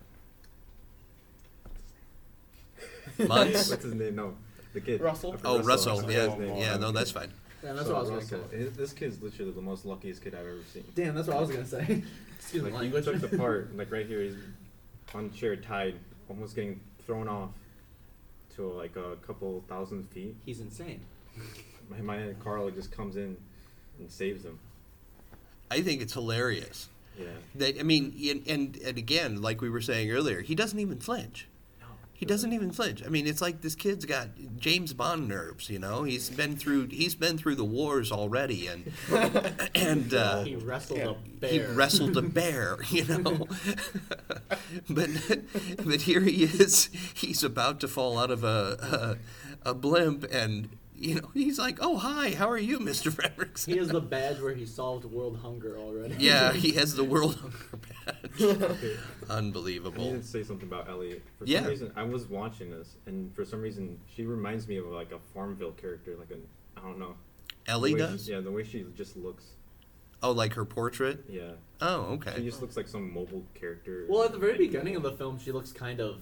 Muntz? what's his name? No, the kid. Russell? I forgot Oh, I Russell. forgot Yeah, his name. yeah. No, that's fine. Damn, that's So what I was gonna Russell, say. his- This kid's literally the most luckiest kid I've ever seen. Damn, that's what I was gonna say. Excuse Like my he language. took the part, like right here, he's on chair tied, almost getting thrown off to like a couple thousand feet. He's insane. My, my aunt Carl just comes in and saves him. I think it's hilarious. Yeah. That I mean, and, and and again, like we were saying earlier, he doesn't even flinch. He doesn't even flinch. I mean, it's like this kid's got James Bond nerves. You know, he's been through he's been through the wars already, and and uh, He wrestled a bear. he wrestled a bear. You know, but but here he is. He's about to fall out of a a, a blimp, and you know, he's like, "Oh, hi, how are you, Mister Frederickson?" He has the badge where he solved world hunger already. Yeah, he has the world hunger badge. Okay. I Unbelievable. need to say something about Ellie. For Yeah. some reason, I was watching this, and for some reason, she reminds me of like a Farmville character, like a I don't know. Ellie The way she- does? yeah, the way she just looks. Oh, like her portrait? Yeah. Oh, She okay. just looks like some mobile character. Well, at the very beginning of the film, she looks kind of.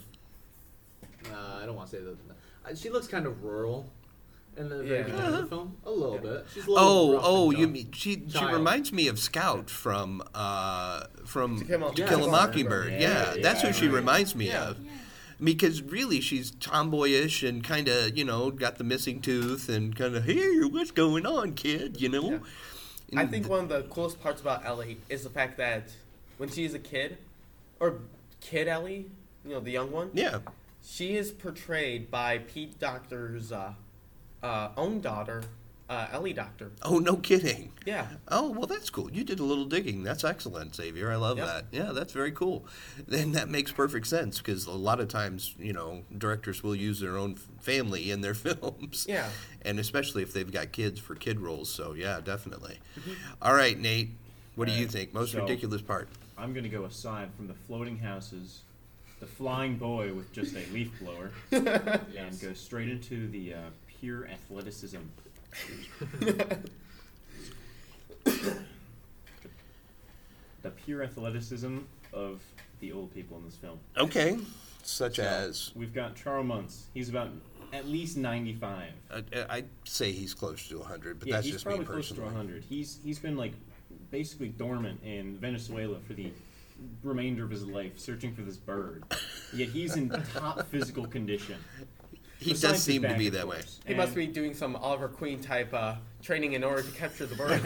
Uh, I don't want to say that. uh, She looks kind of rural. In the very Yeah. beginning of Uh-huh. the film, a little bit. She's a little Oh, rough oh, and you tough. mean she? She Child. reminds me of Scout from uh from To Kill a To Yeah, Kill a Mockingbird. Mockingbird. Yeah, Yeah, that's yeah, who she right. reminds me Yeah. of. Because really, she's tomboyish and kind of, you know, got the missing tooth and kind of, hey, what's going on, kid? You know. Yeah. I think one of the coolest parts about Ellie is the fact that when she's a kid, or kid Ellie, you know, the young one, Yeah. she is portrayed by Pete Doctor's uh, uh, own daughter, uh, Ellie Doctor. Oh, no kidding. Yeah. Oh, well, that's cool. You did a little digging. That's excellent, Xavier. I love Yep. that. Yeah, that's very cool. Then that makes perfect sense because a lot of times, you know, directors will use their own f- family in their films. Yeah. And especially if they've got kids for kid roles. So, yeah, definitely. Mm-hmm. All right, Nate. What do you Alright, think? Most so- ridiculous part? I'm gonna go aside from the floating houses, the flying boy with just a leaf blower, and go straight into the uh, pure athleticism. the pure athleticism of the old people in this film. Okay. Such So, as, we've got Charles Muntz. He's about at least ninety-five. uh, I'd say he's close to one hundred, but yeah, that's he's just me probably close to personally. one hundred. He's he's been like basically dormant in Venezuela for the remainder of his life, searching for this bird. Yet he's in top physical condition. He Besides does his seem to back, be of that way. course. He must And- be doing some Oliver Queen type uh, training in order to capture the bird.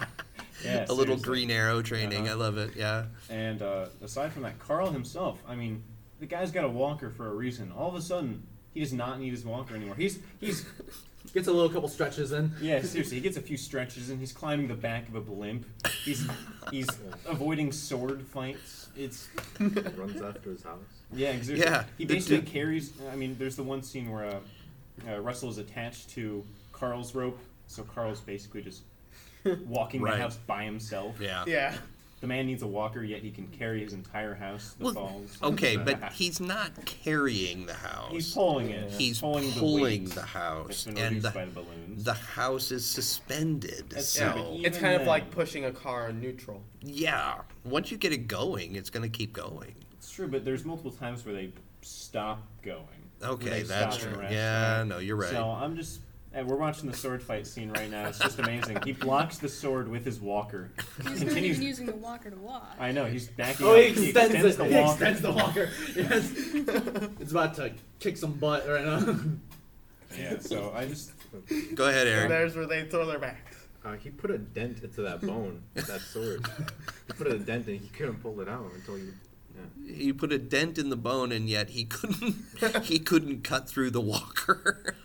Yeah, A little seriously. green arrow training. Uh-huh. I love it. Yeah. And uh, aside from that, Carl himself, I mean, the guy's got a walker for a reason. All of a sudden, he does not need his walker anymore. He's he's Gets a little couple stretches in. yeah, seriously, he gets a few stretches and he's climbing the back of a blimp. He's he's avoiding sword fights. It's runs after his house. yeah, exactly. Yeah, He the basically dude- carries. I mean, there's the one scene where uh, uh, Russell is attached to Carl's rope, so Carl's basically just walking Right. the house by himself. Yeah. Yeah. The man needs a walker, yet he can carry his entire house. The Well, falls. okay, but he's not carrying the house. He's pulling it. He's pulling, pulling the, the, weight house, that's been and reduced the, by the balloons. the house is suspended. That's- so yeah, but he- It's Even kind of then- like pushing a car in neutral. yeah, once you get it going, it's going to keep going. It's true, but there's multiple times where they stop going. Where Okay, they that's stop and true. rest, Yeah, right? no, you're right. So I'm just. And we're watching the sword fight scene right now. It's just amazing. He blocks the sword with his walker. He's not Continues. even using the walker to walk. I know he's backing Oh, up. he extends, it. the He walker. extends the walker. Yes. It's about to kick some butt right now. Yeah. So I just. Go ahead, And Aaron. there's where they throw their backs. Uh, he put a dent into that bone, that sword. He put a dent and he couldn't pull it out until you. Yeah. He put a dent in the bone, and yet he couldn't. he couldn't cut through the walker.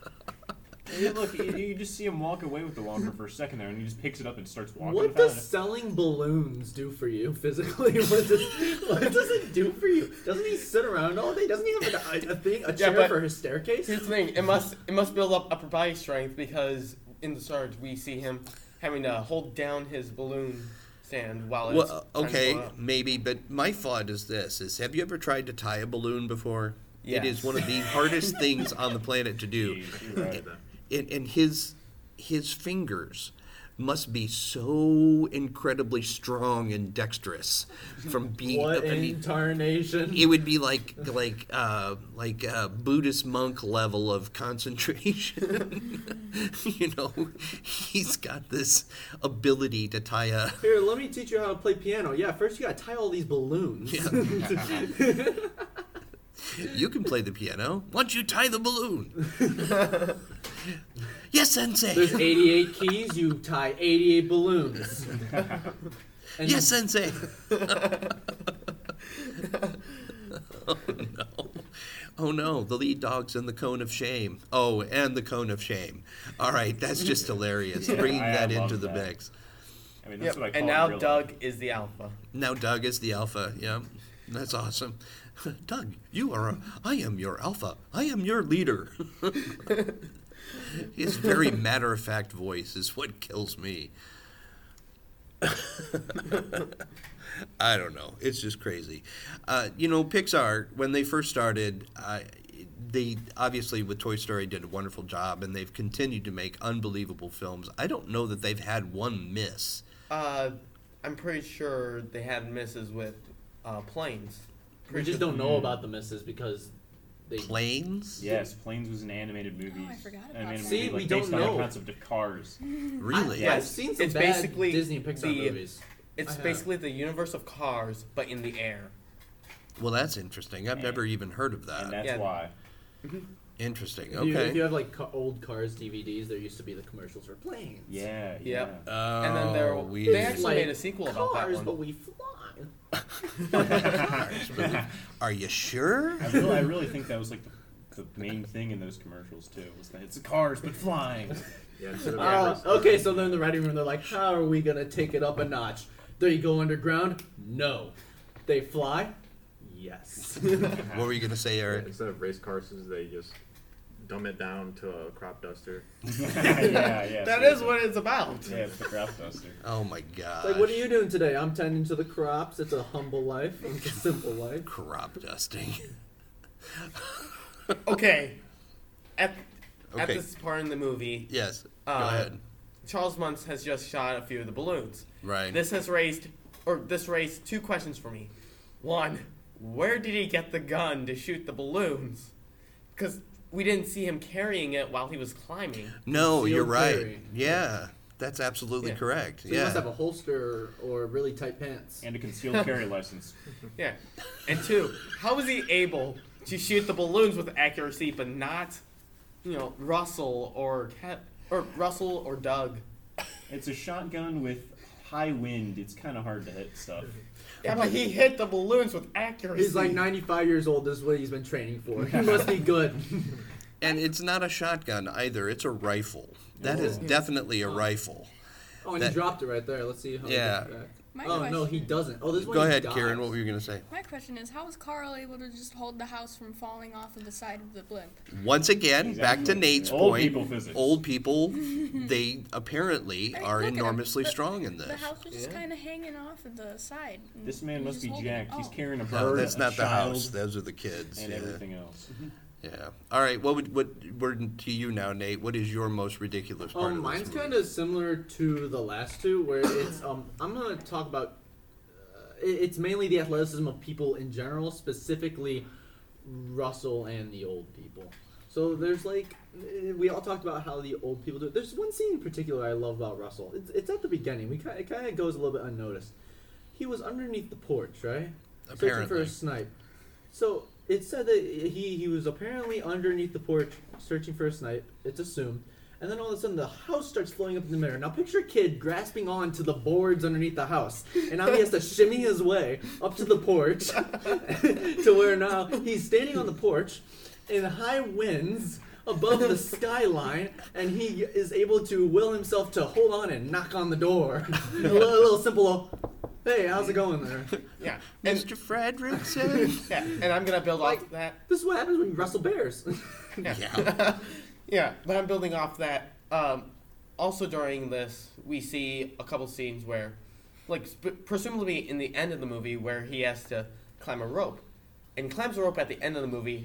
Yeah, look, you, you just see him walk away with the walker for a second there, and he just picks it up and starts walking. What without does it. selling balloons do for you physically? What does, what does it do for you? Doesn't he sit around all day? Doesn't he have a, a thing, a Yeah, chair but- for his staircase? Here's the thing: it must it must build up upper body strength because in the Surge we see him having to hold down his balloon stand while it's Well, trying to okay, blow up. maybe, but my thought is this: is have you ever tried to tie a balloon before? It is Yes. one of the hardest things on the planet to do. Jeez, you're right. And, and his his fingers must be so incredibly strong and dexterous from being What up in in tarnation? it would be like like uh, like a Buddhist monk level of concentration. You know, he's got this ability to tie a. Here, let me teach you how to play piano. Yeah, first you gotta tie all these balloons. You can play the piano. Why don't you tie the balloon? Yes, sensei. There's eighty-eight keys. You tie eighty-eight balloons. And Yes, sensei. Oh no. Oh no, the lead dog's in the cone of shame. Oh, and the cone of shame. All right, that's just hilarious. Yeah, Bringing I that love into the that. mix. I mean, that's Yep. what I call And it now real Doug life. is the alpha. Now Doug is the alpha. Yeah, that's awesome. Doug, you are a, I am your alpha. I am your leader. His very matter-of-fact voice is what kills me. I don't know. It's just crazy. Uh, you know, Pixar, when they first started, uh, they obviously with Toy Story did a wonderful job, and they've continued to make unbelievable films. I don't know that they've had one miss. Uh, I'm pretty sure they had misses with uh, planes. we Pretty just sure- don't know about the misses because they. Planes? Yes, Planes was an animated movie. Oh, I forgot about Animated that. See, movie, we like, don't based on know. the concept of cars. Really? I, Yeah. I've seen some It's bad basically Disney and Pixar the- movies. It's I have. basically the universe of Cars, but in the air. Well, that's interesting. I've never even heard of And that. that's Yeah. why. Interesting. If you, if Okay. you have like ca- old Cars D V Ds, there used to be the commercials for planes. Yeah, Yep. yeah. Oh, and then there, weird. they actually Like made a sequel about that Cars, one. but we fly. Are you sure? I really, I really think that was like the, the main thing in those commercials too. Was that it's cars but flying. Yeah, instead of Uh, cameras. okay, so they're in the writing room. They're like, "How are we gonna take it up a notch? They go underground? No. They fly? Yes." What were you going to say, Yeah, Eric? instead of race cars, they just dumb it down to a crop duster. yeah, yeah. That so is it's what it's about. a- Yeah, it's the crop duster. Oh my god. Like, what are you doing today? I'm tending to the crops. It's a humble life. It's a simple life. Crop dusting. Okay. At, at Okay. this part in the movie, Yes. Uh, Go ahead. Charles Muntz has just shot a few of the balloons. Right. This has raised, or this raised two questions for me. One, where did he get the gun to shoot the balloons? Because we didn't see him carrying it while he was climbing. no, Concealed you're right. carry. Yeah. That's absolutely Yeah. correct. So you yeah. must have a holster or really tight pants. And a concealed carry license. Yeah. And two, how was he able to shoot the balloons with accuracy, but not, you know, Russell or Cat or Russell or Doug? It's a shotgun with high wind. It's kind of hard to hit stuff. Yeah, but he hit the balloons with accuracy. He's like ninety-five years old. This is what he's been training for. He must be good. And it's not a shotgun either. It's a rifle. That is Oh. definitely a rifle. Oh, and That- he dropped it right there. Let's see how Yeah. he gets back. My Oh, no, he question- doesn't. Oh, this is when Go he ahead, dies. Kieran. What were you going to say? My question is, how was Carl able to just hold the house from falling off of the side of the blimp? Once again, back to Exactly. Nate's Old point. people physics. Old people, they apparently Right, are look at him. enormously The- strong in The this. house was just Yeah. kind of hanging off of the side. and This man he must just be holding it- jacked. He's oh. carrying a bird, No, that's a not the child, house. Those are the kids. and yeah. everything else. Yeah. All right. What would what word to you now, Nate? What is your most ridiculous part Um, of mine's this movie? kind of similar to the last two, where it's um, I'm gonna talk about. Uh, it- it's mainly the athleticism of people in general, specifically Russell and the old people. So there's like eh, we all talked about how the old people do it. There's one scene in particular I love about Russell. It's, it's at the beginning. We ki- it kind of goes a little bit unnoticed. He was underneath the porch, right? Searching for Apparently. a snipe. So it said that he he was apparently underneath the porch searching for a snipe. It's assumed. And then all of a sudden the house starts floating up in the mirror. Now picture a kid grasping on to the boards underneath the house. And now he has to shimmy his way up to the porch to where now he's standing on the porch in high winds above the skyline, and he is able to will himself to hold on and knock on the door. a little, little simple, hey, how's it going there? Yeah. And, Mister Fredrickson. yeah. And I'm gonna build Like- off that. This is what happens when you wrestle bears. Yeah. Yeah, but I'm building off that. Um, also during this, we see a couple scenes where, like, sp- presumably in the end of the movie, where he has to climb a rope, and climbs a rope at the end of the movie,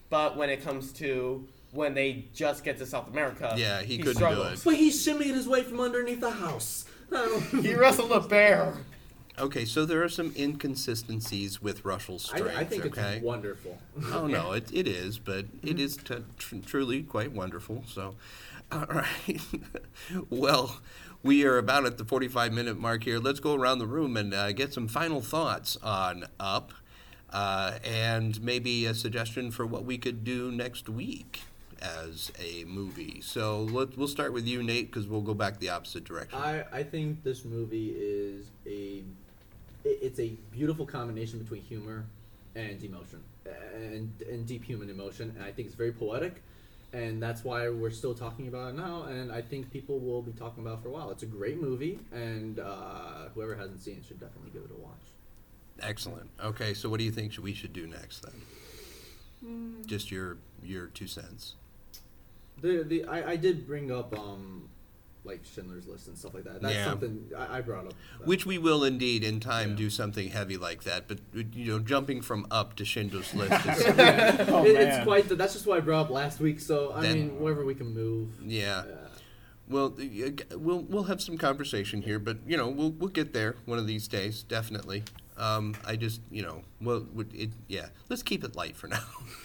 but when it comes to when they just get to South America, Yeah, he he couldn't do struggles. it. But he shimmied his way from underneath the house. He wrestled a bear. Okay, so there are some inconsistencies with Russell's I, strength. I think okay? it's wonderful. Oh no, it it is, but it is t- tr- truly quite wonderful. So, all right. Well, we are about at the forty-five minute mark here. Let's go around the room and uh, get some final thoughts on Up, uh, and maybe a suggestion for what we could do next week as a movie. So let, we'll start with you, Nate, because we'll go back the opposite direction. I, I think this movie is a it, it's a beautiful combination between humor and emotion and and deep human emotion, and I think it's very poetic, and that's why we're still talking about it now, and I think people will be talking about it for a while. It's a great movie, and uh, whoever hasn't seen it should definitely give it a watch. Excellent. Okay, so what do you think we should do next then? Mm, Just your your two cents. The the I, I did bring up um like Schindler's List and stuff like that. That's Yeah. something I, I brought up. That. Which we will indeed in time Yeah. do something heavy like that. But you know, jumping from Up to Schindler's List is Yeah. Oh, It- man. it's quite. The, that's just what I brought up last week. So I Then- mean, wherever we can move. yeah. Uh, Well, y- we'll we'll have some conversation here, but you know, we'll we'll get there one of these days, definitely. Um, I just you know, well, would it yeah. Let's keep it light for now.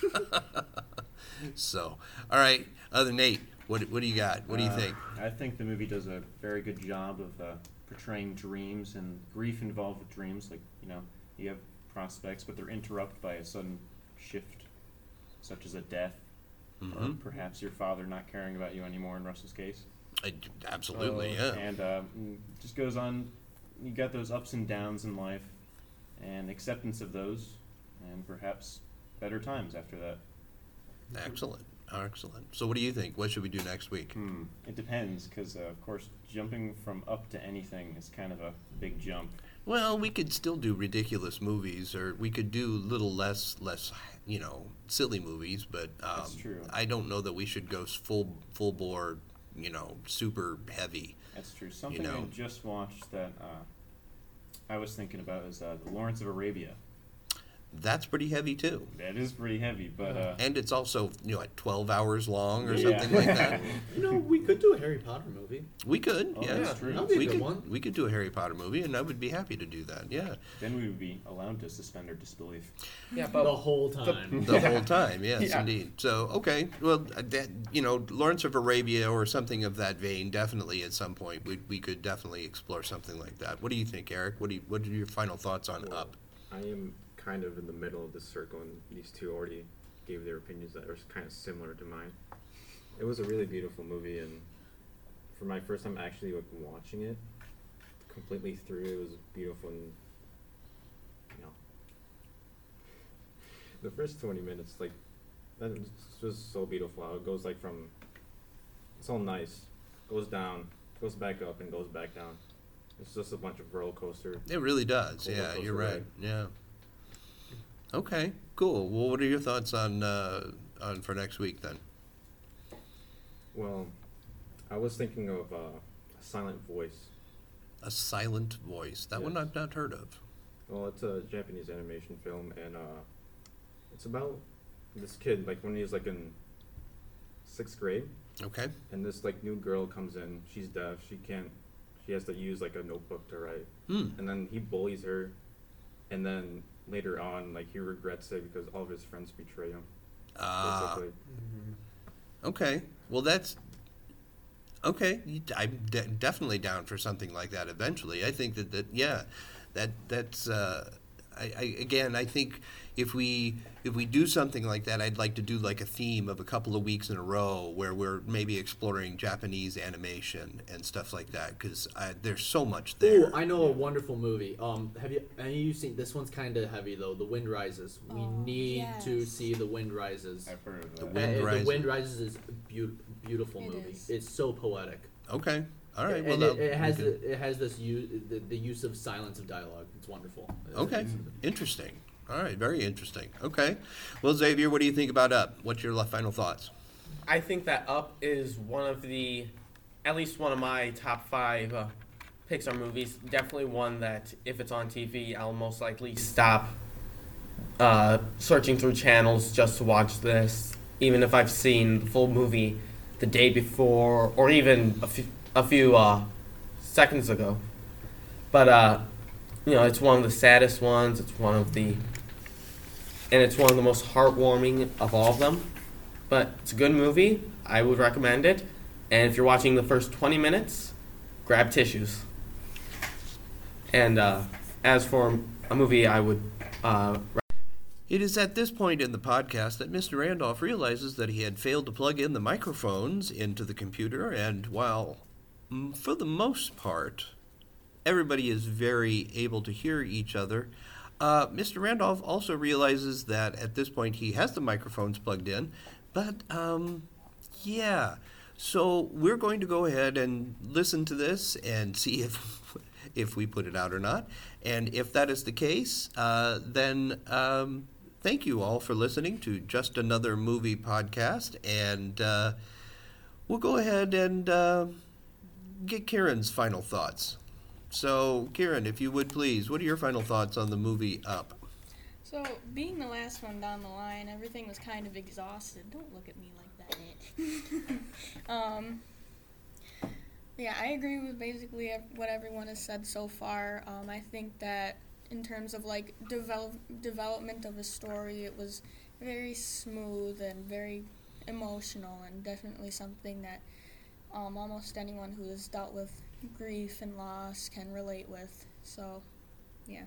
So, all right, other Nate, what what do you got? What do you Uh, think? I think the movie does a very good job of uh, portraying dreams and grief involved with dreams. Like, you know, you have prospects, but they're interrupted by a sudden shift, such as a death, or Mhm. perhaps your father not caring about you anymore in Russell's case. I, absolutely, Uh, yeah. And uh, mm, just goes on. You got those ups and downs in life, and acceptance of those, and perhaps better times after that. Excellent, excellent. So, what do you think? What should we do next week? Hmm. It depends, because uh, of course, jumping from up to anything is kind of a big jump. Well, we could still do ridiculous movies, or we could do little less, less, you know, silly movies. But um, That's true. I don't know that we should go s- full, full bore, you know, super heavy. That's true. Something know. I just watched that uh, I was thinking about is uh, the Lawrence of Arabia. That's pretty heavy too, That is pretty heavy, but uh, and it's also you know like twelve hours long or Yeah. something like that. you know, we could do a Harry Potter movie. We could, Oh, yes. that's true. That'd be a We good could, one. we could do a Harry Potter movie, and I would be happy to do that. Yeah, then we would be allowed to suspend our disbelief. Yeah, the but whole time. the whole time. Yes, Yeah. indeed. So okay, well, uh, that, you know, Lawrence of Arabia or something of that vein. Definitely, at some point, we we could definitely explore something like that. What do you think, Eric? What do you, what are your final thoughts on Well, Up? I am kind of in the middle of this circle, and these two already gave their opinions that are kind of similar to mine. It was a really beautiful movie, and for my first time actually like watching it completely through, it was beautiful. And you know, the first twenty minutes, like that was just so beautiful. How it goes like from it's all nice, goes down, goes back up, and goes back down. It's just a bunch of roller coaster. It really does. Roller Yeah, coaster you're right. ride. Yeah. Okay, cool. Well, what are your thoughts on uh, on for next week then? Well, I was thinking of uh, a silent voice. A Silent Voice. That one Yes. I've not heard of. Well, it's a Japanese animation film, and uh, it's about this kid, like when he was like in sixth grade, Okay. and this like new girl comes in. She's deaf. She can't. She has to use like a notebook to write, Hmm. and then he bullies her, and then later on, like he regrets it because all of his friends betray him. Ah. Basically, Okay. Well, that's okay. you- I'm de- definitely down for something like that eventually. I think that, that yeah, that that's. Uh, I, I again, I think if we if we do something like that, I'd like to do like a theme of a couple of weeks in a row where we're maybe exploring Japanese animation and stuff like that because there's so much there. Ooh, I know a wonderful movie. Um, have you? Have you seen this one's kind of heavy though? The Wind Rises. We Oh, need to yes. see The Wind Rises. I've heard of The that. Wind Uh, Rises. The Wind Rises is a beau- beautiful It movie. is. It's so poetic. Okay. All right. Well, and I'll- it, it has we can- the, it has this use the, the use of silence of dialogue. It's wonderful. Okay, It's- interesting. All right, very interesting. Okay, well, Xavier, what do you think about Up? What's your last final thoughts? I think that Up is one of the, at least one of my top five uh, Pixar movies. Definitely one that if it's on T V, I'll most likely stop uh, searching through channels just to watch this, even if I've seen the full movie the day before or even a few, a few uh, seconds ago. But, uh, you know, it's one of the saddest ones. It's one of the, and it's one of the most heartwarming of all of them. But it's a good movie. I would recommend it. And if you're watching the first twenty minutes, grab tissues. And uh, as for a movie I would uh, It is at this point in the podcast that Mister Randolph realizes that he had failed to plug in the microphones into the computer, and while, mm, for the most part, everybody is very able to hear each other, uh, Mister Randolph also realizes that at this point he has the microphones plugged in, but, um, yeah. So we're going to go ahead and listen to this and see if if we put it out or not. And if that is the case, uh, then um, thank you all for listening to Just Another Movie Podcast. And uh, we'll go ahead and uh, get Kieran's final thoughts. So, Kieran, if you would please, what are your final thoughts on the movie Up? So, being the last one down the line, everything was kind of exhausted. Don't look at me like that. um, yeah, I agree with basically what everyone has said so far. Um, I think that in terms of, like, develop, development of a story, it was very smooth and very emotional, and definitely something that um, almost anyone who has dealt with grief and loss can relate with. So, yeah.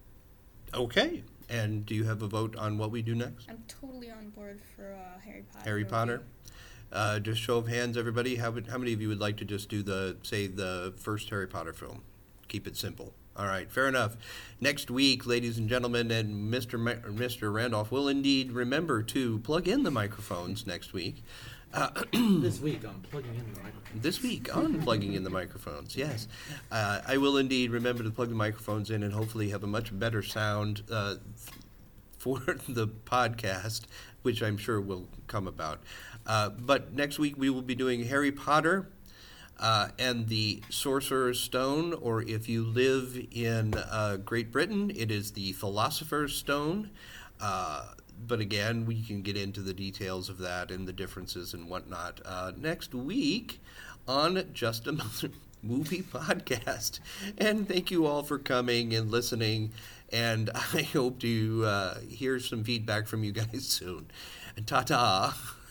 Okay. And do you have a vote on what we do next? I'm totally on board for uh, Harry Potter. Harry movie. Potter? Uh, just show of hands, everybody. How, would, how many of you would like to just do the, say, the first Harry Potter film? Keep it simple. All right, fair enough. Next week, ladies and gentlemen, and Mister Ma- Mister Randolph will indeed remember to plug in the microphones next week. Uh, This week I'm plugging in the microphone. This week on plugging in the microphones, yes. Uh, I will indeed remember to plug the microphones in and hopefully have a much better sound uh, for the podcast, which I'm sure will come about. Uh, but next week we will be doing Harry Potter uh, and the Sorcerer's Stone, or if you live in uh, Great Britain, it is the Philosopher's Stone. Uh, but again, we can get into the details of that and the differences and whatnot uh, next week on Just Another Movie Podcast. And thank you all for coming and listening, and I hope to uh, hear some feedback from you guys soon. And ta-ta.